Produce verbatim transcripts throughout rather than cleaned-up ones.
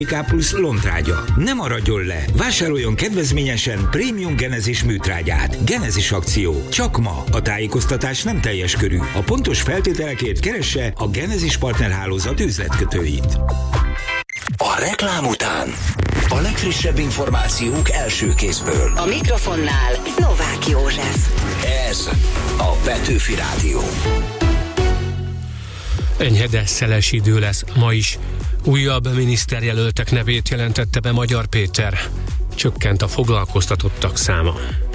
K plusz lontrágya. Ne maradjon le! Vásároljon kedvezményesen prémium Genezis műtrágyát. Genezis akció. Csak ma. A tájékoztatás nem teljes körű. A pontos feltételekért keresse a Genezis partnerhálózat üzletkötőit. A reklám után a legfrissebb információk első kézből. A mikrofonnál Novák József. Ez a Petőfi Rádió. Enyhe, de szeles idő lesz ma is. Újabb miniszterjelöltek nevét jelentette be Magyar Péter. Csökkent a foglalkoztatottak száma.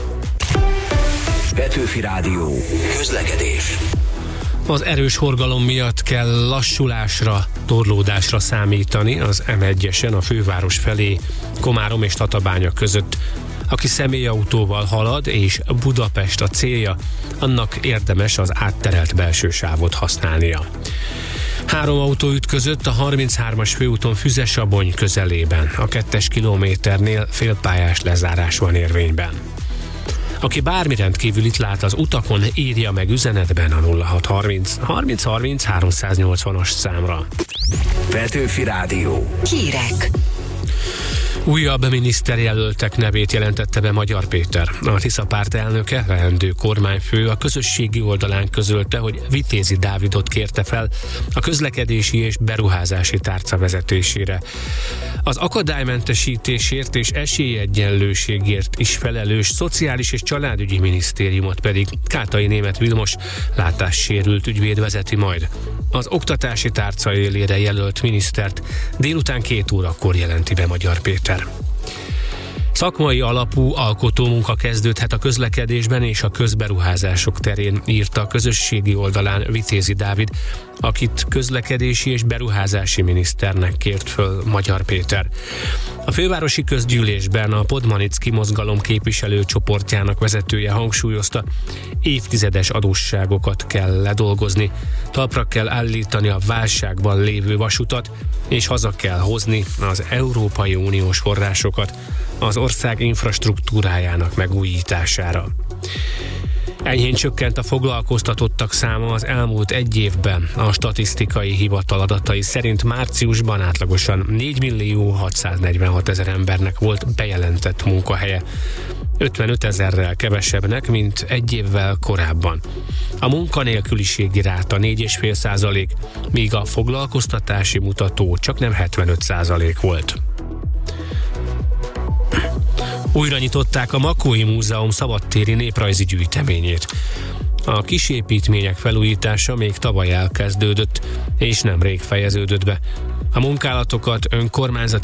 Petőfi Rádió. Közlekedés. Az erős forgalom miatt kell lassulásra, torlódásra számítani az em egyesen a főváros felé, Komárom és Tatabánya között. Aki személyautóval halad és Budapest a célja, annak érdemes az átterelt belső sávot használnia. Három autó ütközött a harminchármas főúton Füzesabony közelében. A kettes kilométernél félpályás lezárás van érvényben. Aki bármi rendkívülit lát az utakon, írja meg üzenetben a nulla hat harminc harminc harminc háromszáznyolcvanas számra. Petőfi Rádió. Hírek. Újabb miniszterjelöltek nevét jelentette be Magyar Péter. A Tisza párt elnöke, leendő kormányfő a közösségi oldalán közölte, hogy Vitézi Dávidot kérte fel a közlekedési és beruházási tárca vezetésére. Az akadálymentesítésért és esélyegyenlőségért is felelős Szociális és Családügyi Minisztériumot pedig Kátai Németh Vilmos látássérült ügyvéd vezeti majd. Az oktatási tárca élére jelölt minisztert délután két órakor jelenti be Magyar Péter. Szakmai alapú alkotómunka kezdődhet a közlekedésben és a közberuházások terén, írta a közösségi oldalán Vitézi Dávid, akit közlekedési és beruházási miniszternek kért föl Magyar Péter. A fővárosi közgyűlésben a Podmanicki mozgalom képviselőcsoportjának vezetője hangsúlyozta, évtizedes adósságokat kell ledolgozni, talpra kell állítani a válságban lévő vasutat, és haza kell hozni az Európai Uniós forrásokat az ország infrastruktúrájának megújítására. Enyhén csökkent a foglalkoztatottak száma az elmúlt egy évben. A statisztikai hivatal adatai szerint márciusban átlagosan négymillió hatszáznegyvenhat ezer embernek volt bejelentett munkahelye. ötvenöt ezerrel kevesebbnek, mint egy évvel korábban. A munkanélküliségi ráta négy egész öt százalék, míg a foglalkoztatási mutató csaknem hetvenöt százalék volt. Újra nyitották a Makói Múzeum szabadtéri néprajzi gyűjteményét. A kisépítmények felújítása még tavaly elkezdődött, és nemrég fejeződött be. A munkálatokat önkormányzati